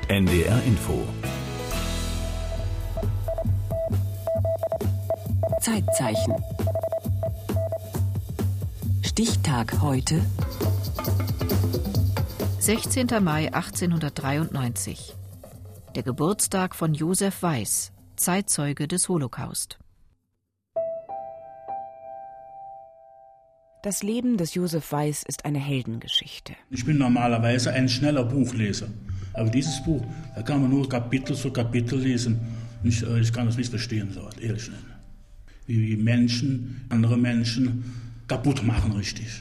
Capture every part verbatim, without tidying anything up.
N D R Info. Zeitzeichen. Stichtag heute. sechzehnter Mai achtzehnhundertdreiundneunzig. Der Geburtstag von Josef Weiß, Zeitzeuge des Holocaust. Das Leben des Josef Weiß ist eine Heldengeschichte. Ich bin normalerweise ein schneller Buchleser. Aber dieses Buch, da kann man nur Kapitel für Kapitel lesen. Ich, ich kann das nicht verstehen, so ehrlich nicht. Wie Menschen, andere Menschen kaputt machen, richtig.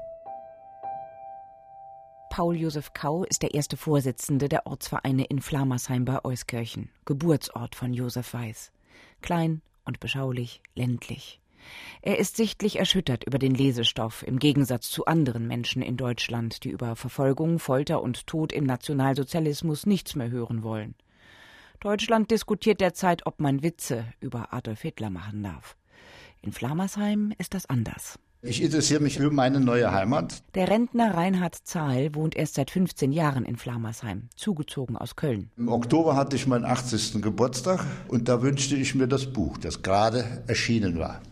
Paul Josef Kau ist der erste Vorsitzende der Ortsvereine in Flamersheim bei Euskirchen, Geburtsort von Josef Weiß. Klein und beschaulich, ländlich. Er ist sichtlich erschüttert über den Lesestoff, im Gegensatz zu anderen Menschen in Deutschland, die über Verfolgung, Folter und Tod im Nationalsozialismus nichts mehr hören wollen. Deutschland diskutiert derzeit, ob man Witze über Adolf Hitler machen darf. In Flamersheim ist das anders. Ich interessiere mich für meine neue Heimat. Der Rentner Reinhard Zahl wohnt erst seit fünfzehn Jahren in Flamersheim, zugezogen aus Köln. Im Oktober hatte ich meinen achtzigsten Geburtstag und da wünschte ich mir das Buch, das gerade erschienen war.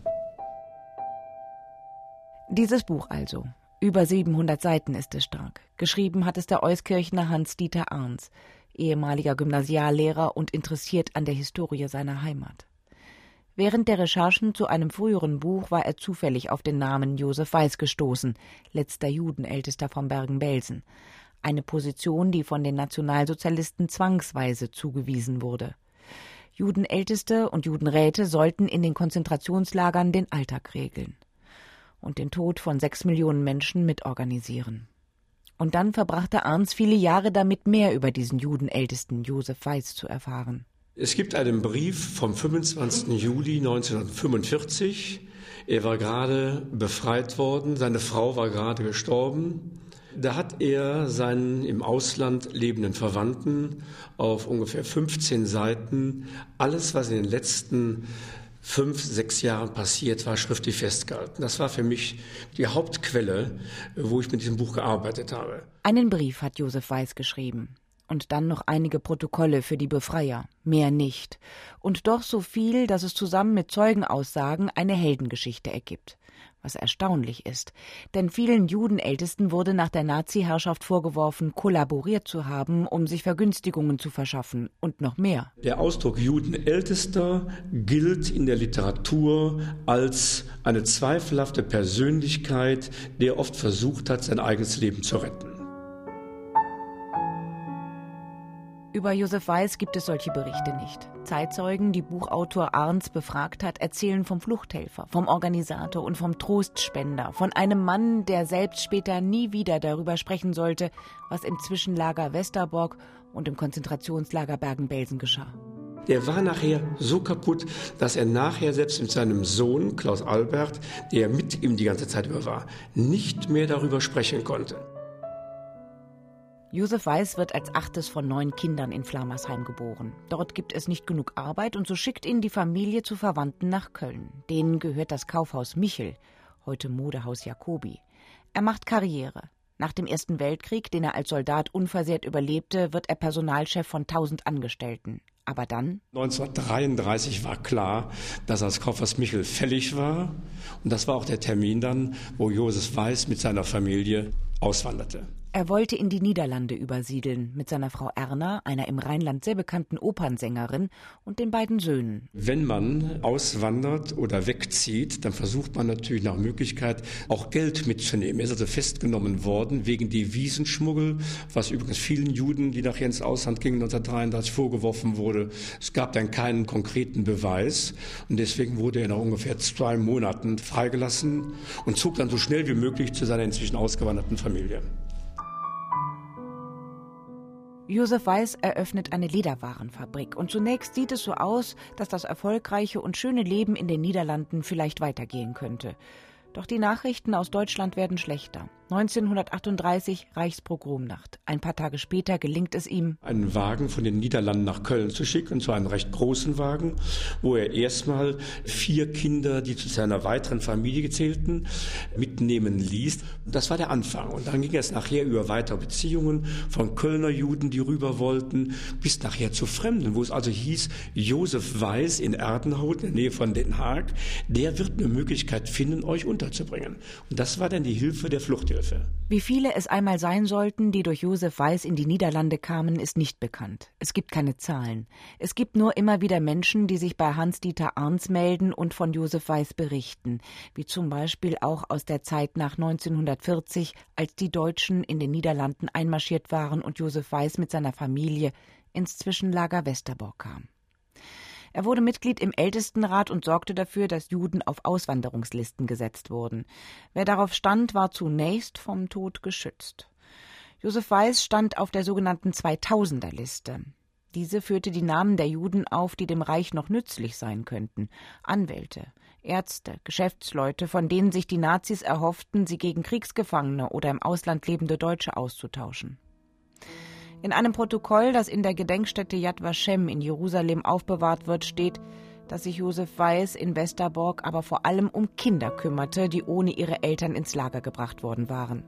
Dieses Buch also. Über siebenhundert Seiten ist es stark. Geschrieben hat es der Euskirchner Hans-Dieter Arns, ehemaliger Gymnasiallehrer und interessiert an der Historie seiner Heimat. Während der Recherchen zu einem früheren Buch war er zufällig auf den Namen Josef Weiß gestoßen, letzter Judenältester von Bergen-Belsen. Eine Position, die von den Nationalsozialisten zwangsweise zugewiesen wurde. Judenälteste und Judenräte sollten in den Konzentrationslagern den Alltag regeln und den Tod von sechs Millionen Menschen mitorganisieren. Und dann verbrachte Arns viele Jahre damit, mehr über diesen Judenältesten Josef Weiß zu erfahren. Es gibt einen Brief vom fünfundzwanzigsten Juli neunzehnhundertfünfundvierzig. Er war gerade befreit worden, seine Frau war gerade gestorben. Da hat er seinen im Ausland lebenden Verwandten auf ungefähr fünfzehn Seiten alles, was in den letzten fünf, sechs Jahren passiert war, schriftlich festgehalten. Das war für mich die Hauptquelle, wo ich mit diesem Buch gearbeitet habe. Einen Brief hat Josef Weiß geschrieben. Und dann noch einige Protokolle für die Befreier, mehr nicht. Und doch so viel, dass es zusammen mit Zeugenaussagen eine Heldengeschichte ergibt. Was erstaunlich ist, denn vielen Judenältesten wurde nach der Nazi-Herrschaft vorgeworfen, kollaboriert zu haben, um sich Vergünstigungen zu verschaffen und noch mehr. Der Ausdruck Judenältester gilt in der Literatur als eine zweifelhafte Persönlichkeit, der oft versucht hat, sein eigenes Leben zu retten. Über Josef Weiß gibt es solche Berichte nicht. Zeitzeugen, die Buchautor Arns befragt hat, erzählen vom Fluchthelfer, vom Organisator und vom Trostspender, von einem Mann, der selbst später nie wieder darüber sprechen sollte, was im Zwischenlager Westerbork und im Konzentrationslager Bergen-Belsen geschah. Der war nachher so kaputt, dass er nachher selbst mit seinem Sohn Klaus Albert, der mit ihm die ganze Zeit über war, nicht mehr darüber sprechen konnte. Josef Weiß wird als achtes von neun Kindern in Flamersheim geboren. Dort gibt es nicht genug Arbeit und so schickt ihn die Familie zu Verwandten nach Köln. Denen gehört das Kaufhaus Michel, heute Modehaus Jacobi. Er macht Karriere. Nach dem Ersten Weltkrieg, den er als Soldat unversehrt überlebte, wird er Personalchef von tausend Angestellten. Aber dann? neunzehnhundertdreiunddreißig war klar, dass das Kaufhaus Michel fällig war. Und das war auch der Termin dann, wo Josef Weiß mit seiner Familie auswanderte. Er wollte in die Niederlande übersiedeln, mit seiner Frau Erna, einer im Rheinland sehr bekannten Opernsängerin, und den beiden Söhnen. Wenn man auswandert oder wegzieht, dann versucht man natürlich nach Möglichkeit auch Geld mitzunehmen. Er ist also festgenommen worden wegen Devisenschmuggel, was übrigens vielen Juden, die nachher ins Ausland gingen, neunzehnhundertdreiunddreißig vorgeworfen wurde. Es gab dann keinen konkreten Beweis und deswegen wurde er nach ungefähr zwei Monaten freigelassen und zog dann so schnell wie möglich zu seiner inzwischen ausgewanderten Familie. Josef Weiß eröffnet eine Lederwarenfabrik und zunächst sieht es so aus, dass das erfolgreiche und schöne Leben in den Niederlanden vielleicht weitergehen könnte. Doch die Nachrichten aus Deutschland werden schlechter. neunzehnhundertachtunddreißig Reichspogromnacht. Ein paar Tage später gelingt es ihm, einen Wagen von den Niederlanden nach Köln zu schicken, und zwar einen recht großen Wagen, wo er erstmal vier Kinder, die zu seiner weiteren Familie zählten, mitnehmen ließ. Das war der Anfang. Und dann ging es nachher über weitere Beziehungen von Kölner Juden, die rüber wollten, bis nachher zu Fremden, wo es also hieß, Josef Weiß in Erdenhout, in der Nähe von Den Haag, der wird eine Möglichkeit finden, euch unterzubringen. Und das war dann die Hilfe der Fluchthilfe. Wie viele es einmal sein sollten, die durch Josef Weiß in die Niederlande kamen, ist nicht bekannt. Es gibt keine Zahlen. Es gibt nur immer wieder Menschen, die sich bei Hans-Dieter Arnz melden und von Josef Weiß berichten, wie zum Beispiel auch aus der Zeit nach neunzehnhundertvierzig, als die Deutschen in den Niederlanden einmarschiert waren und Josef Weiß mit seiner Familie ins Zwischenlager Westerbork kam. Er wurde Mitglied im Ältestenrat und sorgte dafür, dass Juden auf Auswanderungslisten gesetzt wurden. Wer darauf stand, war zunächst vom Tod geschützt. Josef Weiß stand auf der sogenannten zweitausender-Liste. Diese führte die Namen der Juden auf, die dem Reich noch nützlich sein könnten. Anwälte, Ärzte, Geschäftsleute, von denen sich die Nazis erhofften, sie gegen Kriegsgefangene oder im Ausland lebende Deutsche auszutauschen. In einem Protokoll, das in der Gedenkstätte Yad Vashem in Jerusalem aufbewahrt wird, steht, dass sich Josef Weiß in Westerbork aber vor allem um Kinder kümmerte, die ohne ihre Eltern ins Lager gebracht worden waren.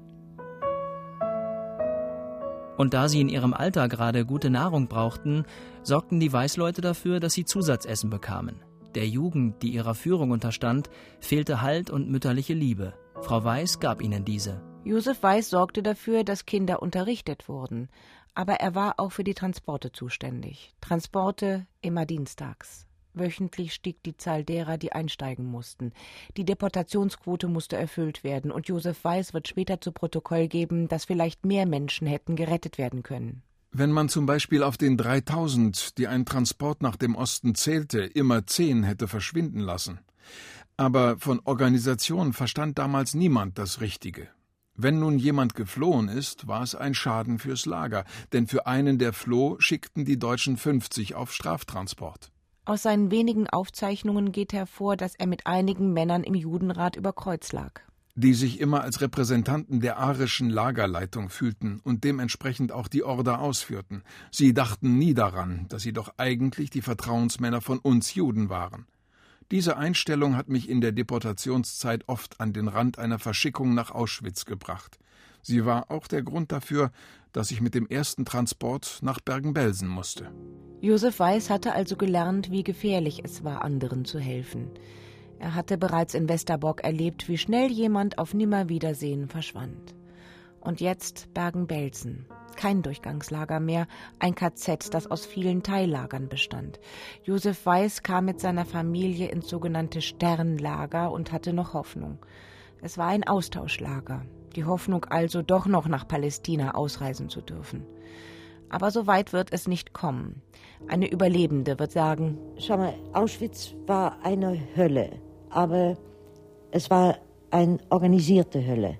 Und da sie in ihrem Alter gerade gute Nahrung brauchten, sorgten die Weißleute dafür, dass sie Zusatzessen bekamen. Der Jugend, die ihrer Führung unterstand, fehlte Halt und mütterliche Liebe. Frau Weiß gab ihnen diese. Josef Weiß sorgte dafür, dass Kinder unterrichtet wurden. Aber er war auch für die Transporte zuständig. Transporte immer dienstags. Wöchentlich stieg die Zahl derer, die einsteigen mussten. Die Deportationsquote musste erfüllt werden, und Josef Weiß wird später zu Protokoll geben, dass vielleicht mehr Menschen hätten gerettet werden können. Wenn man zum Beispiel auf den dreitausend, die ein Transport nach dem Osten zählte, immer zehn hätte verschwinden lassen. Aber von Organisation verstand damals niemand das Richtige. Wenn nun jemand geflohen ist, war es ein Schaden fürs Lager, denn für einen, der floh, schickten die Deutschen fünfzig auf Straftransport. Aus seinen wenigen Aufzeichnungen geht hervor, dass er mit einigen Männern im Judenrat über Kreuz lag. Die sich immer als Repräsentanten der arischen Lagerleitung fühlten und dementsprechend auch die Order ausführten. Sie dachten nie daran, dass sie doch eigentlich die Vertrauensmänner von uns Juden waren. Diese Einstellung hat mich in der Deportationszeit oft an den Rand einer Verschickung nach Auschwitz gebracht. Sie war auch der Grund dafür, dass ich mit dem ersten Transport nach Bergen-Belsen musste. Josef Weiß hatte also gelernt, wie gefährlich es war, anderen zu helfen. Er hatte bereits in Westerbork erlebt, wie schnell jemand auf Nimmerwiedersehen verschwand. Und jetzt Bergen-Belsen. Kein Durchgangslager mehr, ein K Z, das aus vielen Teillagern bestand. Josef Weiß kam mit seiner Familie ins sogenannte Sternlager und hatte noch Hoffnung. Es war ein Austauschlager, die Hoffnung also, doch noch nach Palästina ausreisen zu dürfen. Aber so weit wird es nicht kommen. Eine Überlebende wird sagen: Schau mal, Auschwitz war eine Hölle, aber es war eine organisierte Hölle.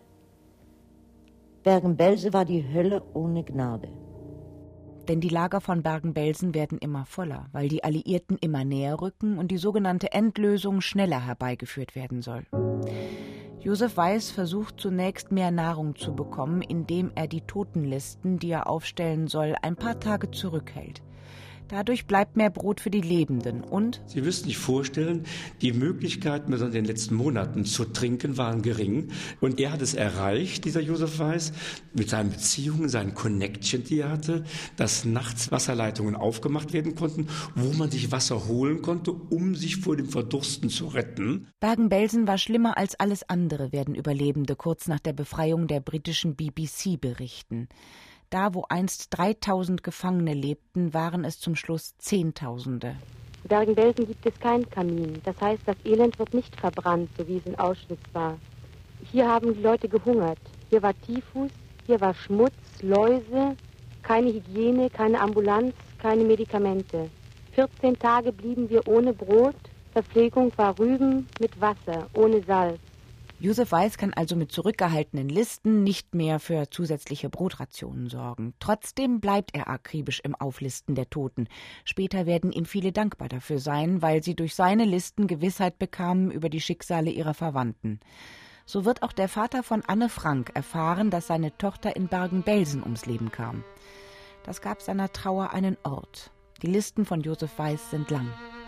Bergen-Belsen war die Hölle ohne Gnade. Denn die Lager von Bergen-Belsen werden immer voller, weil die Alliierten immer näher rücken und die sogenannte Endlösung schneller herbeigeführt werden soll. Josef Weiß versucht zunächst mehr Nahrung zu bekommen, indem er die Totenlisten, die er aufstellen soll, ein paar Tage zurückhält. Dadurch bleibt mehr Brot für die Lebenden und... Sie müssen sich vorstellen, die Möglichkeiten in den letzten Monaten zu trinken waren gering. Und er hat es erreicht, dieser Josef Weiß, mit seinen Beziehungen, seinen Connection, die er hatte, dass nachts Wasserleitungen aufgemacht werden konnten, wo man sich Wasser holen konnte, um sich vor dem Verdursten zu retten. Bergen-Belsen war schlimmer als alles andere, werden Überlebende kurz nach der Befreiung der britischen B B C berichten. Da, wo einst dreitausend Gefangene lebten, waren es zum Schluss Zehntausende. In Bergen-Belsen gibt es keinen Kamin. Das heißt, das Elend wird nicht verbrannt, so wie es in Auschwitz war. Hier haben die Leute gehungert. Hier war Typhus, hier war Schmutz, Läuse, keine Hygiene, keine Ambulanz, keine Medikamente. vierzehn Tage blieben wir ohne Brot. Verpflegung war Rüben mit Wasser, ohne Salz. Josef Weiß kann also mit zurückgehaltenen Listen nicht mehr für zusätzliche Brotrationen sorgen. Trotzdem bleibt er akribisch im Auflisten der Toten. Später werden ihm viele dankbar dafür sein, weil sie durch seine Listen Gewissheit bekamen über die Schicksale ihrer Verwandten. So wird auch der Vater von Anne Frank erfahren, dass seine Tochter in Bergen-Belsen ums Leben kam. Das gab seiner Trauer einen Ort. Die Listen von Josef Weiß sind lang.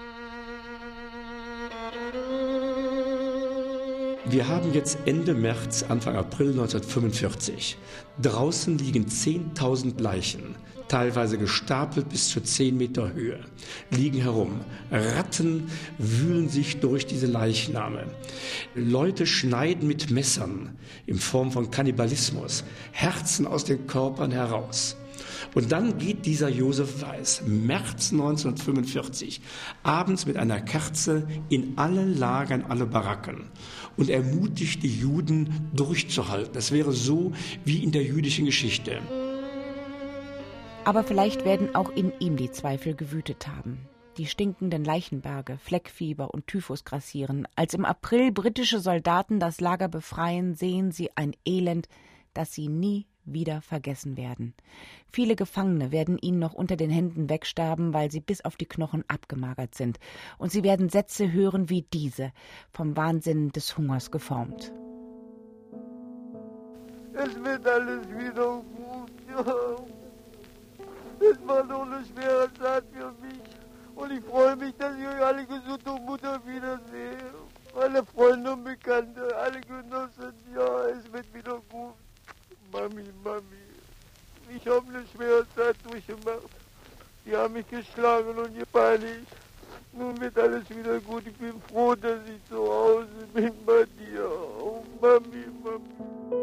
Wir haben jetzt Ende März, Anfang April neunzehnhundertfünfundvierzig. Draußen liegen zehntausend Leichen, teilweise gestapelt bis zu zehn Meter Höhe, liegen herum. Ratten wühlen sich durch diese Leichname. Leute schneiden mit Messern in Form von Kannibalismus Herzen aus den Körpern heraus. Und dann geht dieser Josef Weiß, März neunzehnhundertfünfundvierzig, abends mit einer Kerze in alle Lager, in alle Baracken und ermutigt die Juden durchzuhalten. Das wäre so wie in der jüdischen Geschichte. Aber vielleicht werden auch in ihm die Zweifel gewütet haben. Die stinkenden Leichenberge, Fleckfieber und Typhus grassieren. Als im April britische Soldaten das Lager befreien, sehen sie ein Elend, das sie nie wieder vergessen werden. Viele Gefangene werden ihnen noch unter den Händen wegsterben, weil sie bis auf die Knochen abgemagert sind. Und sie werden Sätze hören wie diese, vom Wahnsinn des Hungers geformt. Es wird alles wieder gut, ja. Es war so eine schwere Zeit für mich. Und ich freue mich, dass ich euch alle gesund und Mutter wiedersehe. Alle Freunde und Bekannte, alle Genossen, ja, es wird wieder gut. Mami, Mami, ich habe eine schwere Zeit durchgemacht. Die haben mich geschlagen und gepeinigt. Nun wird alles wieder gut. Ich bin froh, dass ich zu Hause bin bei dir. Oh, Mami, Mami.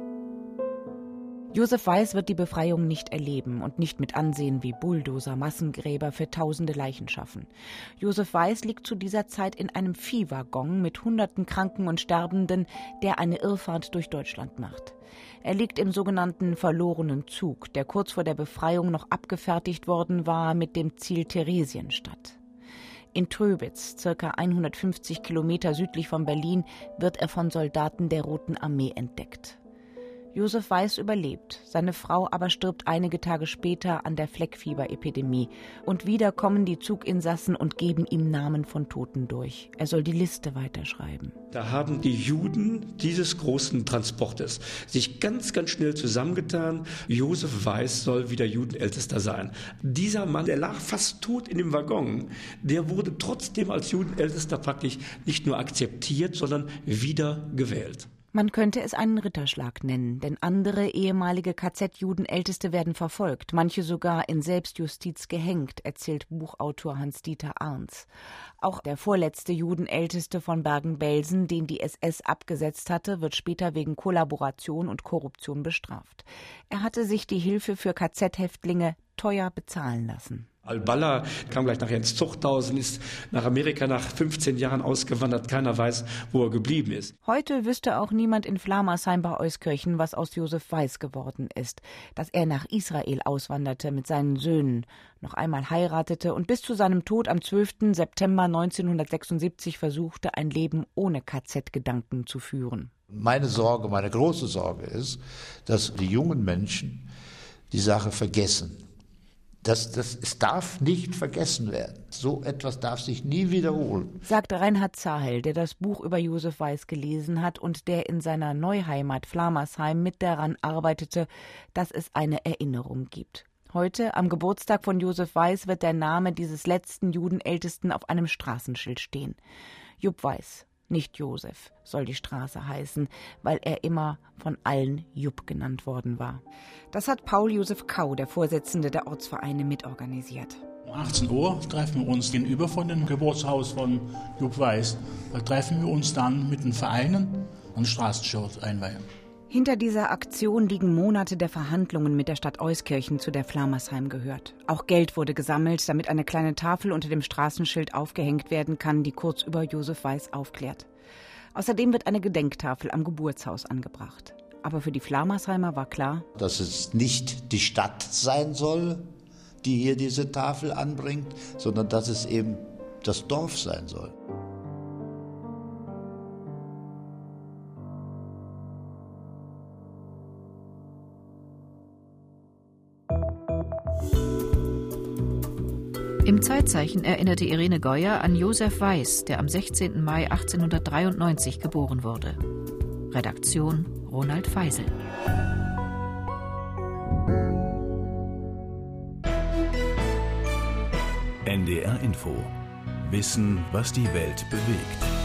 Josef Weiß wird die Befreiung nicht erleben und nicht mit ansehen, wie Bulldozer Massengräber für tausende Leichen schaffen. Josef Weiß liegt zu dieser Zeit in einem Viehwaggon mit hunderten Kranken und Sterbenden, der eine Irrfahrt durch Deutschland macht. Er liegt im sogenannten verlorenen Zug, der kurz vor der Befreiung noch abgefertigt worden war mit dem Ziel Theresienstadt. In Tröbitz, circa hundertfünfzig Kilometer südlich von Berlin, wird er von Soldaten der Roten Armee entdeckt. Josef Weiß überlebt, seine Frau aber stirbt einige Tage später an der Fleckfieberepidemie. Und wieder kommen die Zuginsassen und geben ihm Namen von Toten durch. Er soll die Liste weiterschreiben. Da haben die Juden dieses großen Transportes sich ganz, ganz schnell zusammengetan. Josef Weiß soll wieder Judenältester sein. Dieser Mann, der lag fast tot in dem Waggon, der wurde trotzdem als Judenältester praktisch nicht nur akzeptiert, sondern wieder gewählt. Man könnte es einen Ritterschlag nennen, denn andere ehemalige K Z-Judenälteste werden verfolgt, manche sogar in Selbstjustiz gehängt, erzählt Buchautor Hans-Dieter Arnz. Auch der vorletzte Judenälteste von Bergen-Belsen, den die S S abgesetzt hatte, wird später wegen Kollaboration und Korruption bestraft. Er hatte sich die Hilfe für K Z-Häftlinge teuer bezahlen lassen. Al-Balla kam gleich nachher ins Zuchthaus und ist nach Amerika nach fünfzehn Jahren ausgewandert. Keiner weiß, wo er geblieben ist. Heute wüsste auch niemand in Flamarsheim bei Euskirchen, was aus Josef Weiß geworden ist. Dass er nach Israel auswanderte mit seinen Söhnen, noch einmal heiratete und bis zu seinem Tod am zwölften September neunzehnhundertsechsundsiebzig versuchte, ein Leben ohne K Z-Gedanken zu führen. Meine Sorge, meine große Sorge ist, dass die jungen Menschen die Sache vergessen. Das, das, es darf nicht vergessen werden. So etwas darf sich nie wiederholen. Sagt Reinhard Zahel, der das Buch über Josef Weiß gelesen hat und der in seiner Neuheimat Flamarsheim mit daran arbeitete, dass es eine Erinnerung gibt. Heute, am Geburtstag von Josef Weiß, wird der Name dieses letzten Judenältesten auf einem Straßenschild stehen. Jupp Weiß, nicht Josef, soll die Straße heißen, weil er immer von allen Jupp genannt worden war. Das hat Paul Josef Kau, der Vorsitzende der Ortsvereine, mitorganisiert. Um achtzehn Uhr treffen wir uns gegenüber von dem Geburtshaus von Jupp Weiß. Da treffen wir uns dann mit den Vereinen und Straßenschild einweihen. Hinter dieser Aktion liegen Monate der Verhandlungen mit der Stadt Euskirchen, zu der Flamarsheim gehört. Auch Geld wurde gesammelt, damit eine kleine Tafel unter dem Straßenschild aufgehängt werden kann, die kurz über Josef Weiß aufklärt. Außerdem wird eine Gedenktafel am Geburtshaus angebracht. Aber für die Flamarsheimer war klar, dass es nicht die Stadt sein soll, die hier diese Tafel anbringt, sondern dass es eben das Dorf sein soll. Im Zeitzeichen erinnerte Irene Geuer an Josef Weiß, der am sechzehnten Mai achtzehnhundertdreiundneunzig geboren wurde. Redaktion Ronald Feisel. N D R Info. Wissen, was die Welt bewegt.